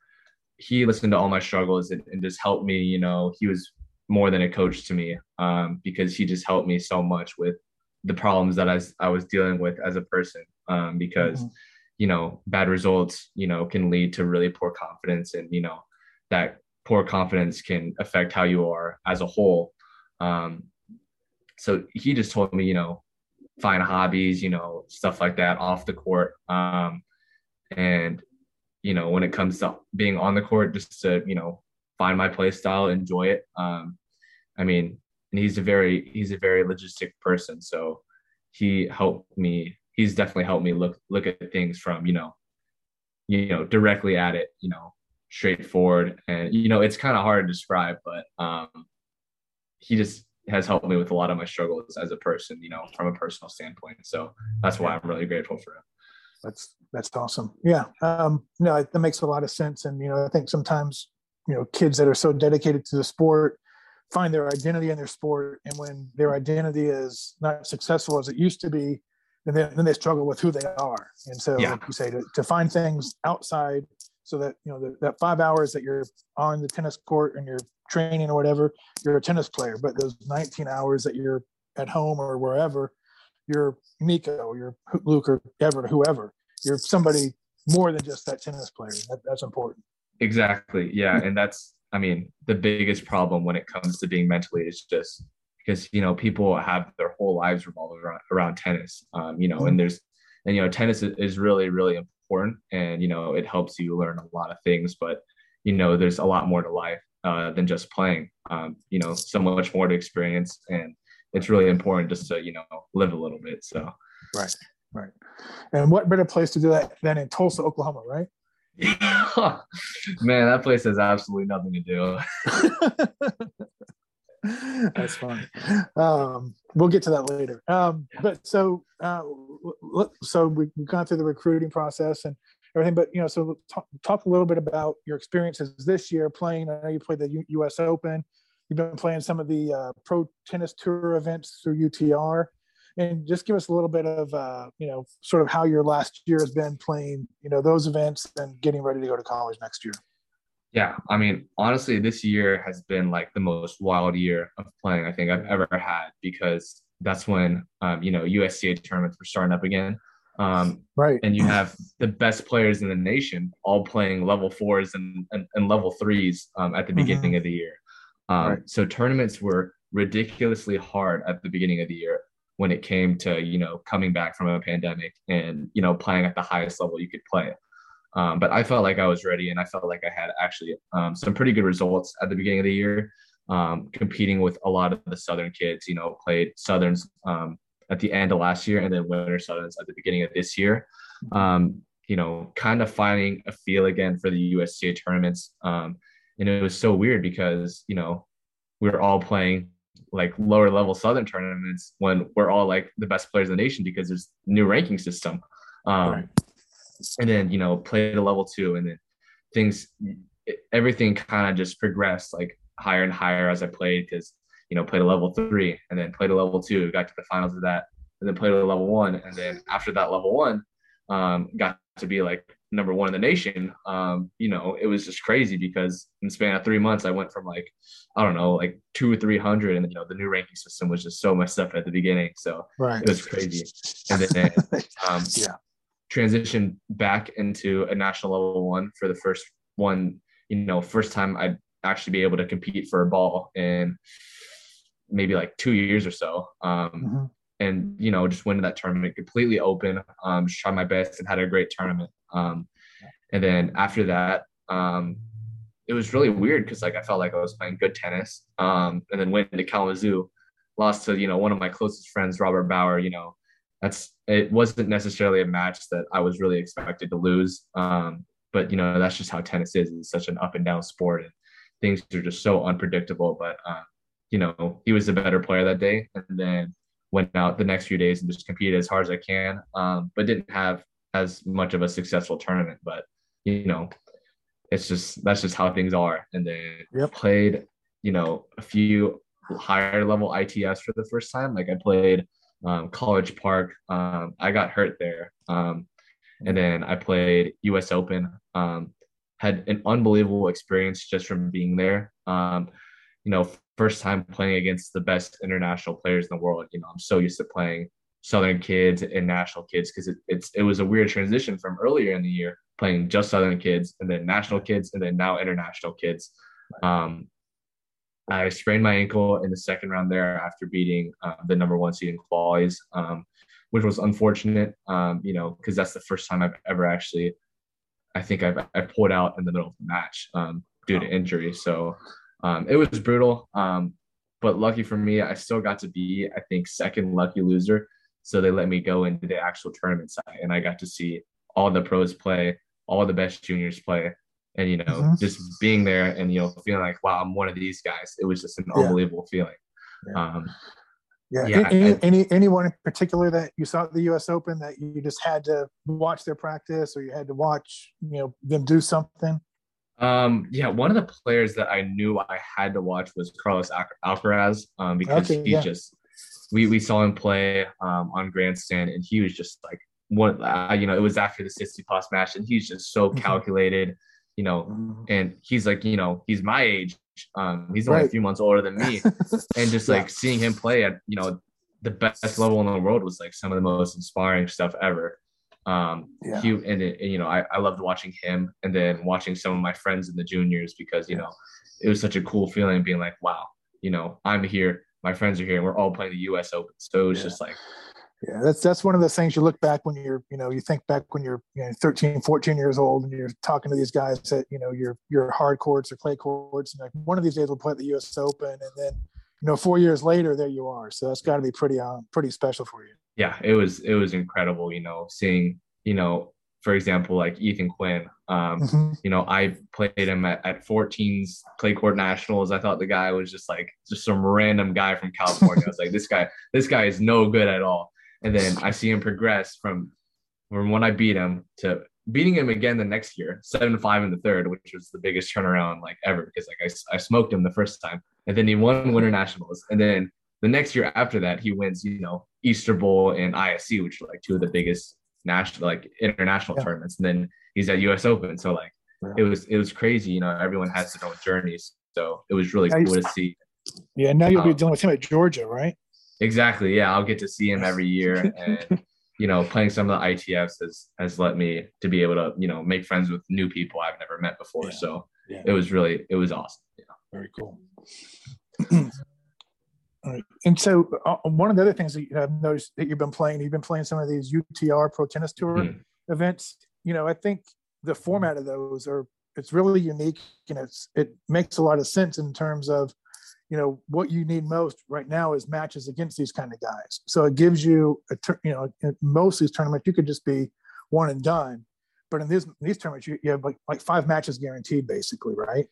he listened to all my struggles and, and just helped me, you know, he was more than a coach to me, um, because he just helped me so much with the problems that I, I was dealing with as a person, um, because, mm-hmm. you know, bad results, you know, can lead to really poor confidence, and, you know, that poor confidence can affect how you are as a whole. Um, so he just told me, you know, find hobbies, you know, stuff like that off the court. Um, and, you know, when it comes to being on the court, just to, you know, find my play style, enjoy it. Um, I mean, and he's a very, he's a very logistic person. So he helped me, he's definitely helped me look, look at things from, you know, you know, directly at it, you know, straightforward. And, you know, it's kind of hard to describe, but um, he just has helped me with a lot of my struggles as a person, you know, from a personal standpoint. So that's why I'm really grateful for him. That's, that's awesome. Yeah. Um, no, that makes a lot of sense. And, you know, I think sometimes, you know, kids that are so dedicated to the sport find their identity in their sport. And when their identity is not successful as it used to be, then they, then they struggle with who they are. And so, yeah. like you say, to, to find things outside so that, you know, the, that five hours that you're on the tennis court and you're training or whatever, you're a tennis player. But those nineteen hours that you're at home or wherever, you're Nico, you're Luke, or Everett, whoever. You're somebody more than just that tennis player. That, that's important. Exactly. Yeah. And that's, I mean, the biggest problem when it comes to being mentally is just because, you know, people have their whole lives revolving around, around tennis, um, you know, mm-hmm. and there's, and, you know, tennis is really, really important, and, you know, it helps you learn a lot of things, but, you know, there's a lot more to life uh, than just playing, um, you know, so much more to experience, and it's really important just to, you know, live a little bit. So. Right. Right. And what better place to do that than in Tulsa, Oklahoma, right? Man, that place has absolutely nothing to do. That's funny. Um, we'll get to that later. Um, but so, uh, so we've gone through the recruiting process and everything, but, you know, so talk, talk a little bit about your experiences this year playing. I know you played the U- U.S. Open. You've been playing some of the uh, Pro Tennis Tour events through U T R. And just give us a little bit of, uh, you know, sort of how your last year has been playing, you know, those events and getting ready to go to college next year. Yeah. I mean, honestly, this year has been like the most wild year of playing I think I've ever had, because that's when, um, you know, U S C A tournaments were starting up again. Um, right. And you have the best players in the nation all playing level fours and, and, and level threes um, at the beginning mm-hmm. of the year. Um, right. So tournaments were ridiculously hard at the beginning of the year when it came to, you know, coming back from a pandemic and, you know, playing at the highest level you could play. Um, but I felt like I was ready, and I felt like I had actually um, some pretty good results at the beginning of the year, um, competing with a lot of the Southern kids, you know, played Southerns um, at the end of last year and then Winter Southerns at the beginning of this year. Um, you know, kind of finding a feel again for the U S C A tournaments. Um, and it was so weird because, you know, we were all playing like lower level Southern tournaments when we're all like the best players in the nation because there's new ranking system. Um, Right. And then, you know, played a level two, and then things, everything kind of just progressed like higher and higher as I played because, you know, played a level three and then played a level two, got to the finals of that, and then played a level one. And then after that level one, um, got to be like number one in the nation. Um, you know, it was just crazy because in the span of three months, I went from like, I don't know, like two or three hundred, and you know, the new ranking system was just so messed up at the beginning. So Right. it was crazy. And then um, yeah. transitioned back into a national level one for the first one, you know, first time I'd actually be able to compete for a ball in maybe like two years or so. Um, Mm-hmm. And, you know, just went to that tournament completely open, um, just tried my best and had a great tournament. Um, and then after that, um, it was really weird because like I felt like I was playing good tennis. Um, and then went into Kalamazoo, lost to, you know, one of my closest friends, Robert Bauer. You know, that's it wasn't necessarily a match that I was really expected to lose. Um, but you know, that's just how tennis is. It's such an up and down sport, and things are just so unpredictable. But uh, you know, he was the better player that day, and then went out the next few days and just competed as hard as I can. Um, but didn't have as much of a successful tournament. But you know, it's just that's just how things are. And then Yep. played, you know, a few higher level I T Fs for the first time. Like I played um, College Park. Um, I got hurt there. Um, and then I played U S Open. Um, had an unbelievable experience just from being there. Um, you know, first time playing against the best international players in the world. You know, I'm so used to playing Southern kids and national kids because it, it's it was a weird transition from earlier in the year playing just Southern kids and then national kids and then now international kids. Um, I sprained my ankle in the second round there after beating uh, the number one seed in qualies, um, which was unfortunate, um, you know, because that's the first time I've ever actually, I think I've, I pulled out in the middle of the match um, due to injury. So um, it was brutal. Um, but lucky for me, I still got to be, I think, second lucky loser. So they let me go into the actual tournament side, and I got to see all the pros play, all the best juniors play. And, you know, Mhm. just being there and, you know, feeling like, wow, I'm one of these guys. It was just an Yeah. unbelievable feeling. Yeah. Um, Yeah. Yeah, Any, I- any anyone in particular that you saw at the U S Open that you just had to watch their practice, or you had to watch, you know, them do something? um, yeah, one of the players that I knew I had to watch was Carlos Al- Alcaraz um, because Okay, he's yeah. just, we, we saw him play um, on Grandstand, and he was just like, one, uh, you know, it was after the Tsitsipas match, and he's just so Mhm. calculated, you know, Mhm. and he's like, you know, he's my age. Um, he's only a Right. few months older than me. And just Yeah. like seeing him play at, you know, the best level in the world was like some of the most inspiring stuff ever. Um, Yeah. he and, it, and you know, I, I loved watching him, and then watching some of my friends in the juniors because you Yeah. know, it was such a cool feeling being like, wow, you know, I'm here, my friends are here, and we're all playing the U S Open. So it was Yeah. just like, Yeah, that's that's one of those things you look back when you're, you know, you think back when you're, you know, thirteen, fourteen years old, and you're talking to these guys at, you know, your your hard courts or clay courts, and like, one of these days we'll play at the U S Open, and then, you know, four years later, there you are. So that's got to be pretty um pretty special for you. yeah, it was it was incredible, you know, seeing, you know, for example, like Ethan Quinn. Um, Mhm. you know, I played him at, at fourteen's clay court nationals. I thought the guy was just like just some random guy from California. I was like, this guy, this guy is no good at all. And then I see him progress from from when I beat him to beating him again the next year, seven five in the third, which was the biggest turnaround like ever because like I, I smoked him the first time, and then he won Winter Nationals, and then the next year after that he wins, you know, Easter Bowl and I S C, which are like two of the biggest national like international Yeah. tournaments, and then he's at U S Open. So like Yeah. it was it was crazy, you know. Everyone has their own journeys, so it was really Yeah, cool to see. Yeah, now you'll be Um, dealing with him at Georgia, right? Exactly. Yeah, I'll get to see him every year, and you know, playing some of the I T Fs has has let me to be able to, you know, make friends with new people I've never met before. Yeah. So Yeah. it was really it was awesome. Yeah. Very cool. All right. And so uh, one of the other things that you- I've noticed that you've been playing, you've been playing some of these U T R Pro Tennis Tour Mhm. events. You know, I think the format of those are, it's really unique, and it's, it makes a lot of sense in terms of, you know, what you need most right now is matches against these kind of guys. So it gives you a, tur- you know, in most of these tournaments, you could just be one and done. But in these, these tournaments, you, you have like, like five matches guaranteed basically, right?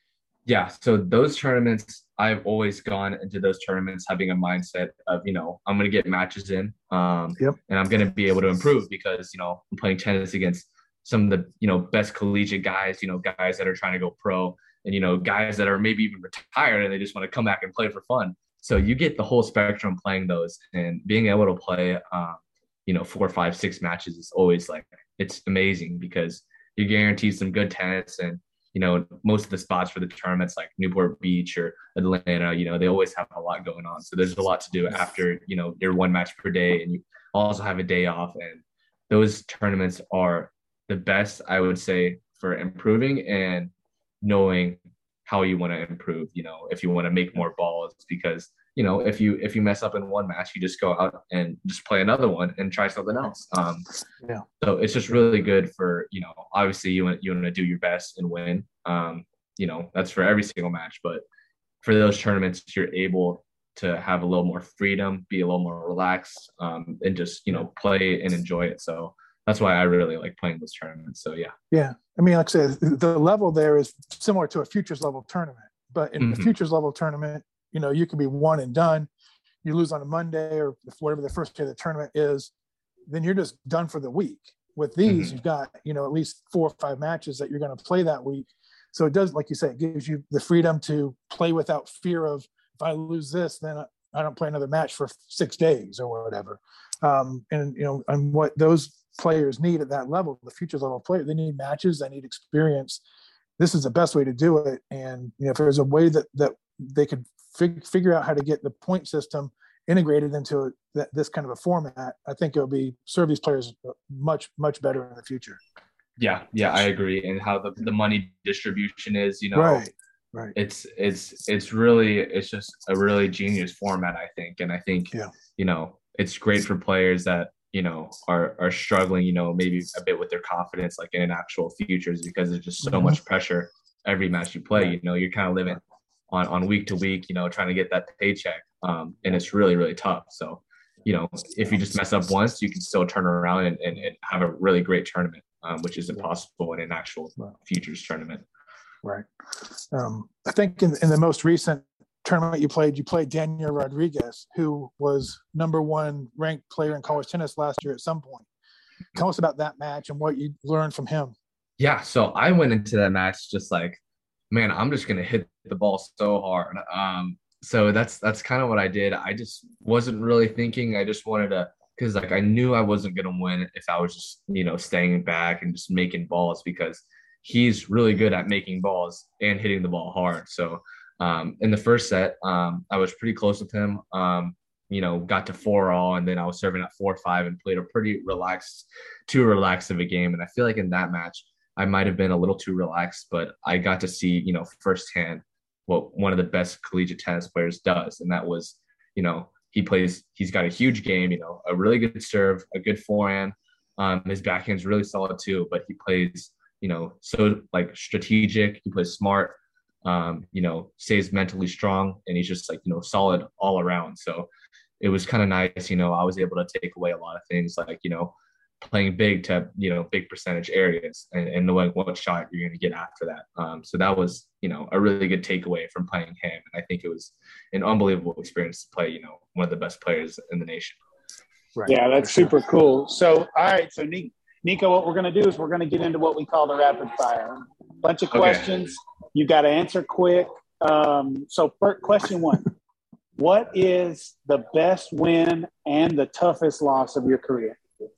Yeah, so those tournaments, I've always gone into those tournaments having a mindset of, you know, I'm going to get matches in, um, Yep. and I'm going to be able to improve because, you know, I'm playing tennis against some of the, you know, best collegiate guys, you know, guys that are trying to go pro and, you know, guys that are maybe even retired and they just want to come back and play for fun. So you get the whole spectrum playing those and being able to play, um, you know, four, five, six matches is always like, it's amazing because you're guaranteed some good tennis and, you know, most of the spots for the tournaments like Newport Beach or Atlanta, you know, they always have a lot going on. So there's a lot to do after, you know, your one match per day and you also have a day off. And those tournaments are the best, I would say, for improving and knowing how you want to improve, you know, if you want to make more balls because you know, if you if you mess up in one match, you just go out and just play another one and try something else. Um, Yeah. so it's just really good for, you know, obviously you want you want to do your best and win. Um, you know, that's for every single match, but for those tournaments, you're able to have a little more freedom, be a little more relaxed, um, and just, you know, play and enjoy it. So that's why I really like playing those tournaments. So yeah. Yeah. I mean, like I said, the level there is similar to a futures level tournament, but in Mhm. the futures level tournament, you know, you can be one and done. You lose on a Monday or whatever the first day of the tournament is, then you're just done for the week. With these, Mhm. you've got, you know, at least four or five matches that you're going to play that week. So it does, like you say, it gives you the freedom to play without fear of, if I lose this, then I don't play another match for six days or whatever. Um, and, you know, and what those players need at that level, the futures level player, they need matches, they need experience. This is the best way to do it. And, you know, if there's a way that, that they could fig- figure out how to get the point system integrated into th- this kind of a format, I think it'll be serve these players much, much better in the future. Yeah, yeah, I agree. And how the, the money distribution is, you know, Right, right. it's it's it's really it's just a really genius format, I think. And I think, Yeah. you know, it's great for players that, you know, are are struggling, you know, maybe a bit with their confidence, like in actual futures, because there's just so Mhm. much pressure every match you play. Right. You know, you're kind of living on on week to week, you know, trying to get that paycheck. Um, and it's really, really tough. So, you know, if you just mess up once, you can still turn around and, and, and have a really great tournament, um, which is impossible in an actual Right. futures tournament. Right. Um, I think in, in the most recent tournament you played, you played Daniel Rodriguez, who was number one ranked player in college tennis last year at some point. Tell us about that match and what you learned from him. Yeah, so I went into that match just like, man, I'm just gonna hit the ball so hard. Um, so that's that's kind of what I did. I just wasn't really thinking. I just wanted to, because like I knew I wasn't gonna win if I was just, you know, staying back and just making balls because he's really good at making balls and hitting the ball hard. So um, in the first set, um, I was pretty close with him. Um, you know, got to four all, and then I was serving at four five and played a pretty relaxed, too relaxed of a game. And I feel like in that match, I might have been a little too relaxed, but I got to see, you know, firsthand what one of the best collegiate tennis players does. And that was, you know, he plays, he's got a huge game, you know, a really good serve, a good forehand. Um, his backhand's really solid too, but he plays, you know, so like strategic, he plays smart, um, you know, stays mentally strong, and he's just like, you know, solid all around. So it was kind of nice, you know, I was able to take away a lot of things like, you know, playing big to, you know, big percentage areas and, and knowing what shot you're going to get after that. Um, so that was, you know, a really good takeaway from playing him. And I think it was an unbelievable experience to play, you know, one of the best players in the nation. Right. Yeah, that's super cool. So, all right. So, Nico, what we're going to do is we're going to get into what we call the rapid fire. Bunch of questions. Okay. You got to answer quick. Um, so, first, question one. What is the best win and the toughest loss of your career?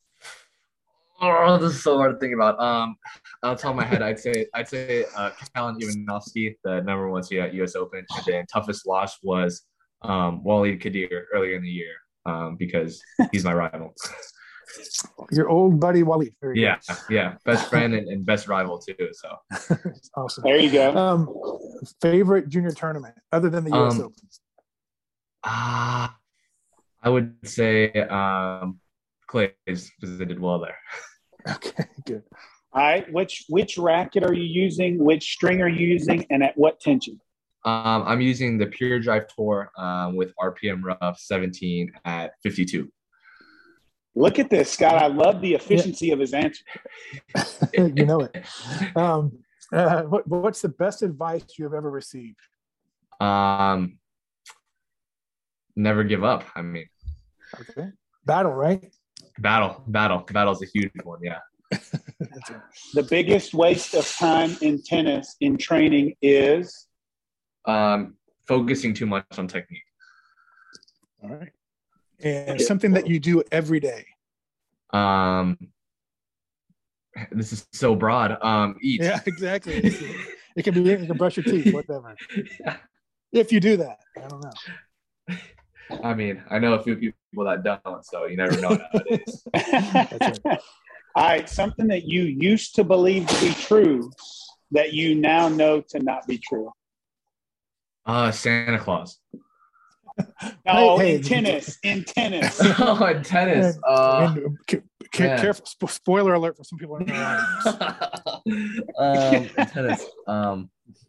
Oh, this is so hard to think about. Um, on the top of my head, I'd say I'd say uh, Kalen Ivanovsky, the number one seed at U S Open, and then toughest loss was um, Walid Kadir earlier in the year um, because he's my rival. Your old buddy Walid. Very yeah, good. yeah, best friend and, and best rival too. So awesome. There you go. Um, favorite junior tournament other than the U S um, Open? Ah, uh, I would say um, Clay's because they did well there. Okay, good. All right, which which racket are you using? Which string are you using, and at what tension? Um, I'm using the Pure Drive Tour um, with R P M Rough seventeen at fifty-two. Look at this, Scott. I love the efficiency yeah. of his answer. You know it. Um, Uh, what, what's the best advice you have ever received? Um, never give up. I mean, Okay. Battle, right? battle, battle, battle's a huge one. Yeah. That's right. The biggest waste of time in tennis in training is Um, focusing too much on technique. All right. And something that you do every day. Um, this is so broad. Um, eat. Yeah, exactly. It can be, you can brush your teeth, whatever. Yeah. If you do that, I don't know. I mean, I know a few people that don't, so you never know nowadays. That's right. All right, something that you used to believe to be true that you now know to not be true. Uh, Santa Claus. No, Hey, in hey. tennis, in tennis. Oh, in tennis. Uh, And ca- ca- man. careful, spo- spoiler alert for some people in the audience. um, in tennis. Um,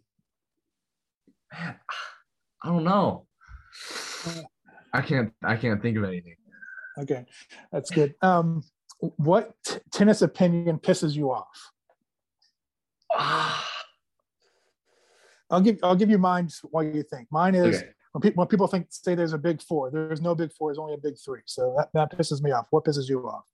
man, I don't know. I can't. I can't think of anything. Okay, that's good. Um, what t- tennis opinion pisses you off? Ah, I'll give I'll give you mine just while you think. Mine is okay. when people when people think say there's a big four. There's no big four. There's only a big three. So that, that pisses me off. What pisses you off?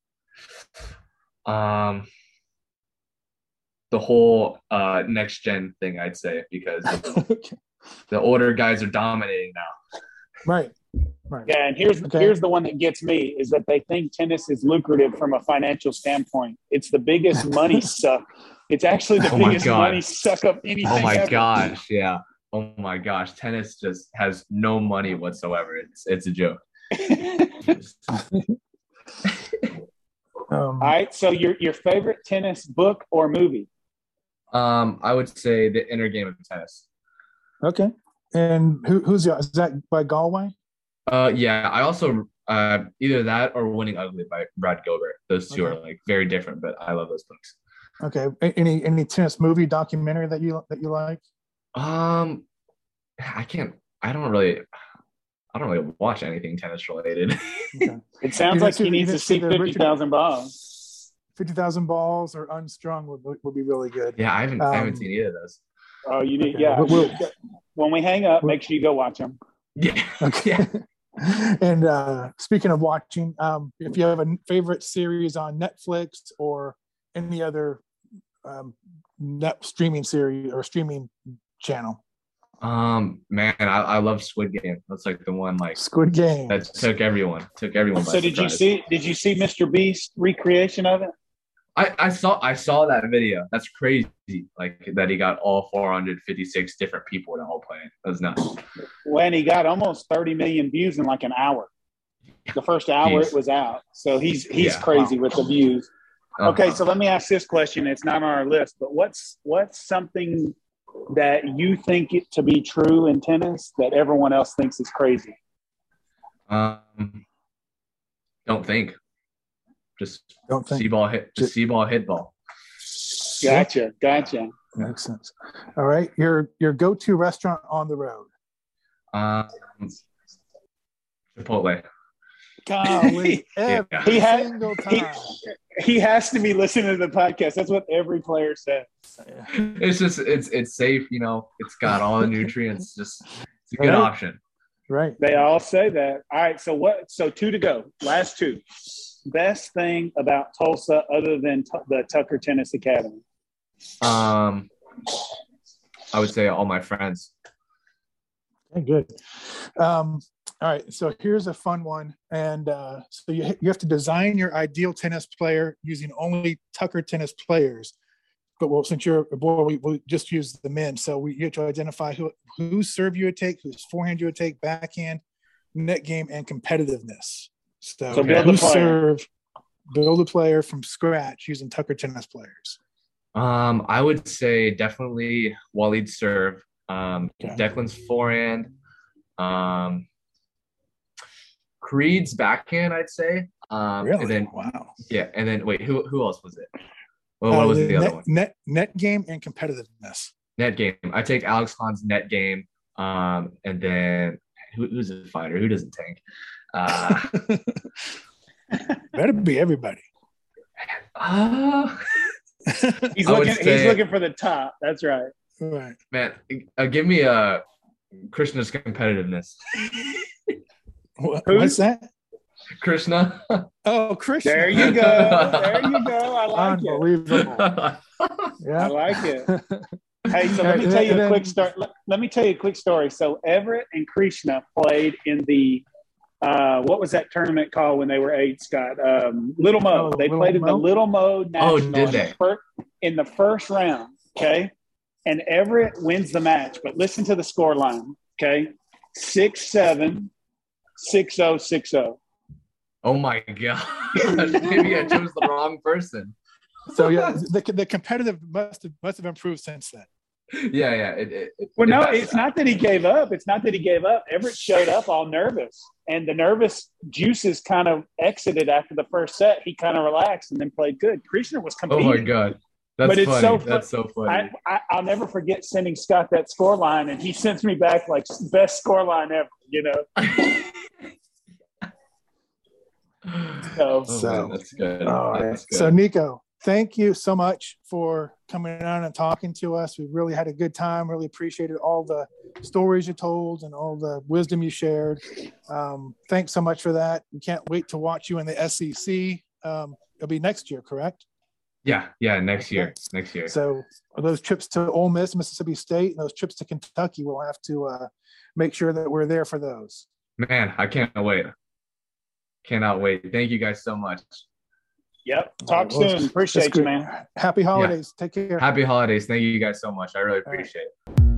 Um, the whole uh next gen thing, I'd say, because Okay. the older guys are dominating now. Right. Right. Yeah, and here's Okay. here's the one that gets me is that they think tennis is lucrative from a financial standpoint. It's the biggest money suck. It's actually the Oh my biggest God. money suck of anything. Oh my ever. gosh, yeah. Oh my gosh, tennis just has no money whatsoever. It's it's a joke. Um, All right, so your your favorite tennis book or movie? Um, I would say the inner game of tennis. okay. And who, who's the, is that by Galway? Uh, yeah. I also uh either that or Winning Ugly by Brad Gilbert. Those two Okay. are like very different, but I love those books. Okay. A- Any any tennis movie documentary that you that you like? Um, I can't. I don't really. I don't really watch anything tennis related. Okay. It sounds You like didn't see he the- you needs to didn't see see the fifty Richard- thousand balls. Fifty thousand balls or Unstrung would would be really good. Yeah, I haven't. I haven't Um, seen either of those. Oh, you need Okay. yeah. We'll- we'll- when we hang up, we'll- make sure you go watch them. Yeah. Okay. Yeah. And uh, speaking of watching, um, if you have a favorite series on Netflix or any other um, net streaming series or streaming channel, Um, man, I, I love Squid Game. That's like the one like Squid Game. that took everyone, took everyone by So did you surprise. see did you see Mister Beast recreation of it? I, I saw I saw that video. That's crazy. Like that he got all four hundred fifty-six different people to all play it. That was nuts. When he got almost thirty million views in like an hour. The first hour Jeez. it was out. So he's he's Yeah. crazy with the views. Okay, Uh-huh. so let me ask this question. It's not on our list, but what's what's something that you think it to be true in tennis that everyone else thinks is crazy? Um, don't think. Just Don't think. see ball hit. Just see ball hit ball. Gotcha, gotcha. Makes sense. All right, your your go-to restaurant on the road. Um, Chipotle. Golly, Yeah. every He had- single he- time. He has to be listening to the podcast. That's what every player says. It's just it's it's safe. You know, it's got all the nutrients. Just it's a good Right. option. Right. They all say that. All right, so what? So two to go. Last two. Best thing about Tulsa other than t- the Tucker Tennis Academy? Um, I would say all my friends. Okay, good. Um, all right, so here's a fun one. And uh, so you, you have to design your ideal tennis player using only Tucker tennis players. But well, since you're a boy, we, we just use the men. So we you have to identify who whose serve you would take, whose forehand you would take, backhand, net game, and competitiveness. So, So build the who player. serve, build a player from scratch using Tucker tennis players. Um, I would say definitely Waleed serve. Um, Okay. Declan's forehand. Um, Creed's backhand, I'd say. Um, Really? And then Wow. yeah, and then wait, who who else was it? Well, what Uh, was the other net, one? Net, net game and competitiveness. Net game. I take Alex Hahn's net game. Um, and then who, who's a fighter? Who doesn't tank? Uh, Better be everybody. uh He's I would looking. say- He's looking for the top. That's right. Right. Man, uh, give me uh, Krishna's competitiveness. What, Who? what's that? Krishna. Oh, Christian. There you go. There you go. I like it. Unbelievable. I Yeah. like it. Hey, so let me And tell you then- a quick story. Let, let me tell you a quick story. So Everett and Krishna played in the uh, what was that tournament called when they were eight, Scott? Um, Little Mo. Oh, they Little played in the Mo? Little Mo Oh, National did in, the they? fir- in the first round. Okay, and Everett wins the match. But listen to the score line. Okay, six seven, six zero, six zero. Oh my gosh. Maybe I chose the wrong person. So yeah, the the competitive must have must have improved since then. Yeah, yeah. It, it, it, Well, no, it- it's not that he gave up. It's not that he gave up. Everett showed up all nervous, and the nervous juices kind of exited after the first set. He kind of relaxed and then played good. Krishna was Oh competing. my god. That's But it's funny. so fun- That's so funny. I, I, I'll never forget sending Scott that score line, and he sends me back like best score line ever, you know? So, Oh, So- man, that's good. All right. That's good. So Nico, thank you so much for coming on and talking to us. We really had a good time. Really appreciated all the stories you told and all the wisdom you shared. Um, thanks so much for that. We can't wait to watch you in the S E C. Um, it'll be next year, correct? yeah, yeah, next Okay. year. Next year. So those trips to Ole Miss, Mississippi State, and those trips to Kentucky, we'll have to uh, make sure that we're there for those. Man, I can't wait. Cannot wait. Thank you guys so much. yep. Talk Well, soon. Appreciate that's you, good. man. Happy holidays. Take care. Happy holidays. Thank you guys so much. I really All right. appreciate it.